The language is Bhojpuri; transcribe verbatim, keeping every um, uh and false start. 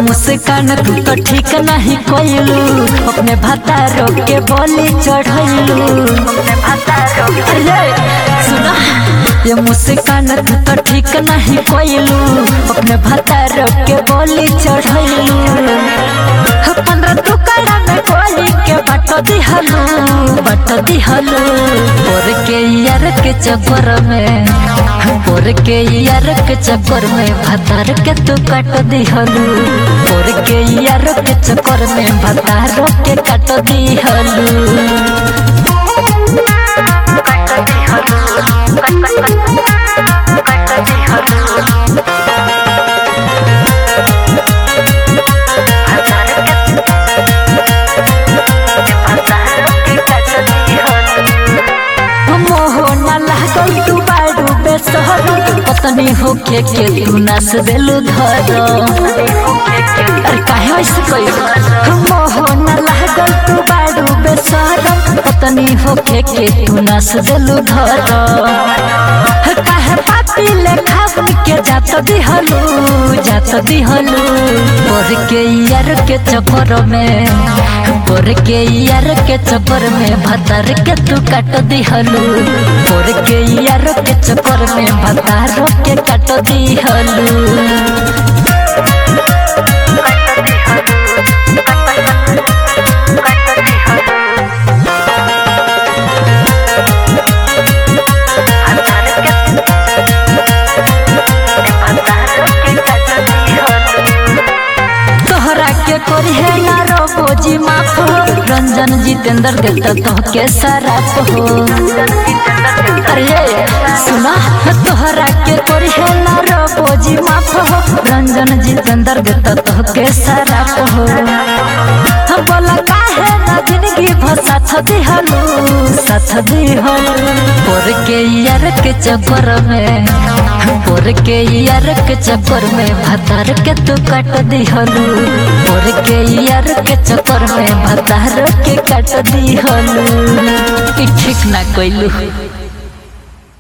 मुस्कान तू तो ठीक नहीं कोइलू अपने भतारो के बोली चढ़ैलू सुना ये मुस्कान तू तो ठीक नहीं कोइलू अपने भतारो के बोली चढ़ैलू पंद्रह टुकड़ा में कोली के बाट दिहलू बाट दिहलू और के यार के चक्कर में और के यार के चक्कर में भतार के तू काट दिहलू और के यार के चक्कर में भतार के काट दिहलू पत्नी होके के तू नाच देलू धर अरे काहे ऐसे कइल मोह न लागल तू बाडू बेसरम पत्नी होके के तू नाच देलू धर काहे पापी लेखा के जात दिहलू जात दिहलू और के यार के चक्कर में और के यार के चक्कर में भतार के तू काट दिहलू और के यार के चक्कर में भतार के काट दिहलू जी माफ हो रंजन जितेंद्र देता तो के सराप हो अरे सुना तोहरा के कोरी है ना रो जी माफ हो रंजन जितेंद्र देता तो के सराप हो हम बोला काहे ना जिंदगी भर साथ दिहलू साथ दिहलू और के यार के चक्कर में और के यार के चक्कर में भतार के तू काट दिहलू और के यार के चक्कर में भतार के काट दिहलू ठीक ना कइलू।